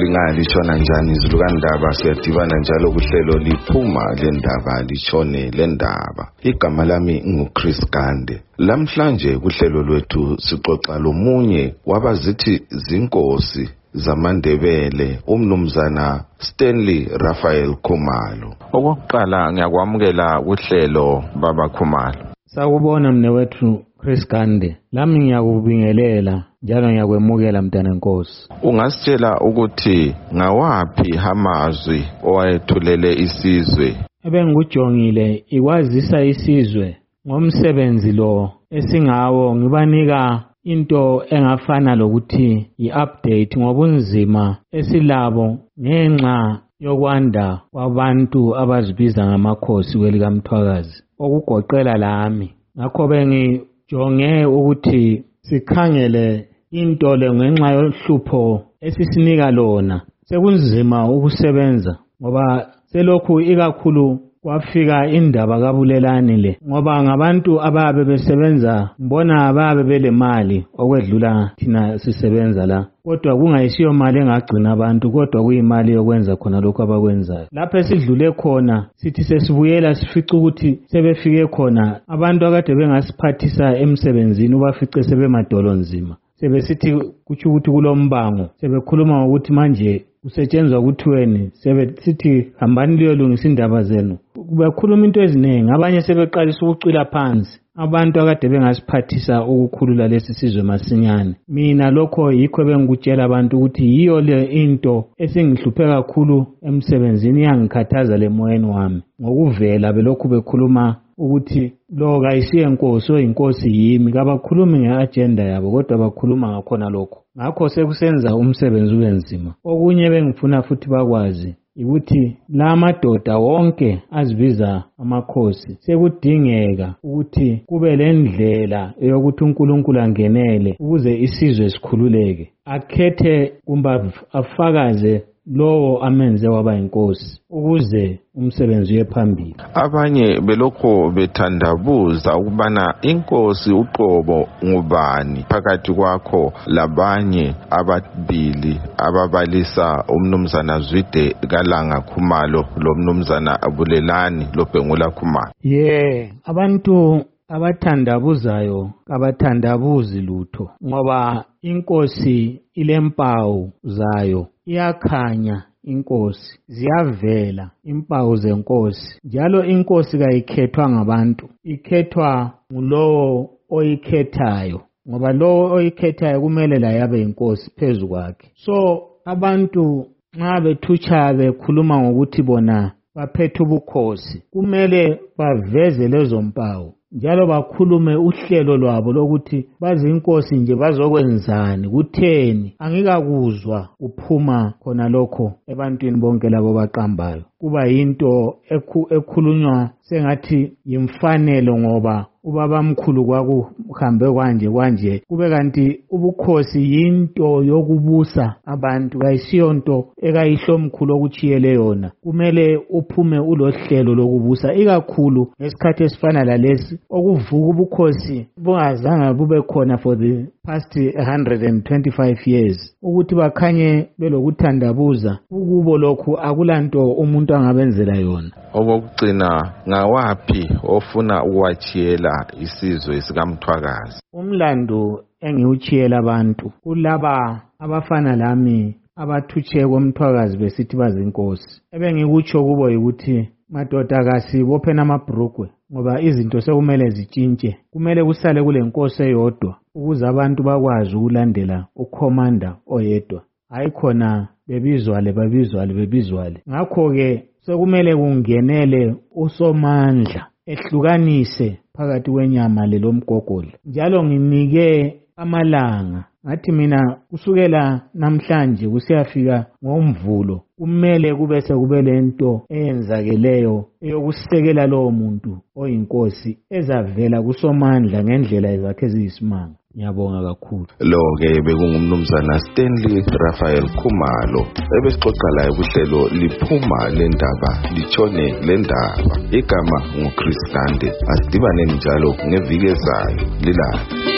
lingali lishona njani izulu kaNdaba siyadibana njalo kuhlelo liphuma lendaba lishone lendaba. Igama lami nguChris Gande. Lamhlanje kuhlelo lwethu sixoxa lomunye wabazithi zinkosi zamaNdebele umnumzana Stanley Raphael Khumalo. Okokuqala ngiyakwamukela kuhlelo baba Khumalo. Sakubona mnewethu Chris Gande. Lami ngiyakubingelela njalo ngiyakwemukela mntana Nkosi. Ungasitshela ukuthi ngawaphi amazwi owayethulele isizwe? Ebengujongile ikwazisa isizwe ngomsebenzi lo esingawo ngibanika into engafana lokuthi i-update ngobunzima esilabo ngenxa yokwanda kwabantu abazibiza ngamakhosi kwelikaMthwakazi okugoqela lami. Ngakho bengijonge ukuthi sikhangele into le ngenxa yohlupho esisinika lona. Sekunzima ukusebenza ngoba selokhu ikakhulu kwafika indaba kabulelani le ngoba ngabantu ababe besebenza mbona ababe belemali okwedlula thina sisebenza la, kodwa kungayisiyo mali engagcina abantu kodwa kuyimali yokwenza khona lokho abakwenzayo. Lapho esidlule khona sithi sesibuyela sifica ukuthi sebefike khona abantu akade bengasiphathisa emsebenzini ubafice sebemadolo nzima. Sebesithi kuthi ukuthi kulombango sebekhuluma ngokuthi manje kusetshenzwa kuthiweni sebesithi hambani liyolungisa indaba zenu. Bekhuluma into eziningi, abanye sebeqalisa ukucwila phansi abantu akade bengasiphathisa ukukhulula lesi sizwe masinyane. Mina lokho yikho bengikutshela abantu ukuthi yiyo le into esingihluphe kakhulu emsebenzini yangikhathaza lemoyeni wami ngokuvela belokhu bekhuluma ukuthi lo kayisiye inkosi oyinkosi yimi, kabakhulumi ngeagenda yabo kodwa bakhuluma ngakhona lokho. Ngakho sekusenza umsebenzi ube nzima. Okunye bengifuna futhi bakwazi ukuthi la madoda wonke azibiza amakhosi sekudingeka ukuthi kube lendlela yokuthi uNkulunkulu angenele ukuze isizwe sikhululeke, akhethe kumbe afakaze lowo amenze waba inkosi ukuze umsebenzi uye phambili. Abanye belokho bethandabuza ukubana inkosi uqobo ngubani phakathi kwakho labanye ababili ababalisa umnumzana Zwide kaLanga Khumalo lo mnumzana Bulelani loBhengula Khumalo. Abantu abathandabuzayo kabathandabuzi lutho ngoba inkosi ilempawu zayo, iyakhanya inkosi, ziyavela impawu zenkosi. Njalo inkosi kayikhethwa ngabantu, ikhethwa ngulowo oyikhethayo ngoba lowo oyikhethayo kumele la yabe inkosi phezu kwakhe. So abantu nxa bethutsha bekhuluma ngokuthi bona baphethe ubukhosi kumele baveze lezo mpawu njalo bakhulume uhlelo lwabo lokuthi bazinkosi nje bazokwenzani kutheni. Angikakuzwa kuphuma khona lokho ebantwini bonke labo baqambayo. Kuba yinto ekhulunywa sengathi yimfanelo ngoba ubabamkhulu kwakuhambe kwanje kube kanti ubukhosi yinto yokubusa abantu, kayisiyonto ekayihlomkhulu okuchiyele yona. Kumele uphume ulohlelo lokubusa ikakhulu ngesikhathi esifana lalesi okuvuka ubukhosi bungazange bube khona for the past 125 years ukuthi bakhanye belokuthandabuza ukubo lokhu akulanto umuntu angabenzela yona. Okugcina ngawaphi ofuna ukwachiyela isizwe sikaMthwakazi? Umlando engiuchiyela abantu kulaba abafana lami abathutshe koMthwakazi besithi bazinkosi. Ebengikutsho kubo ukuthi madoda kasibophena amabhrugwe ngoba izinto sekumele zitshintshe. Kumele kusale kule nkosi eyodwa ukuze abantu bakwazi ukulandela ukhomanda oyedwa, hayi khona bebizwale. Ngakho-ke sekumele kungenele usomandla ehlukanise phakathi kwenyama lomgogodla. Njalo nginike amalanga ngathi mina kusukela namhlanje kusiyafika ngoMvulo kumele kube sekube lento eyenzakeleyo eyokusekela lowo muntu oyinkosi ezavela kusomandla ngendlela ezakhe eziyisimanga. Ngiyabonga kakhulu. Lo-ke bekungumnumzana Stanley Raphael Khumalo ebesixoxa laye kuhlelo liphuma lendaba litshone lendaba. Igama nguChris Gande. Asidibane njalo ngeviki ezayo. Lilala.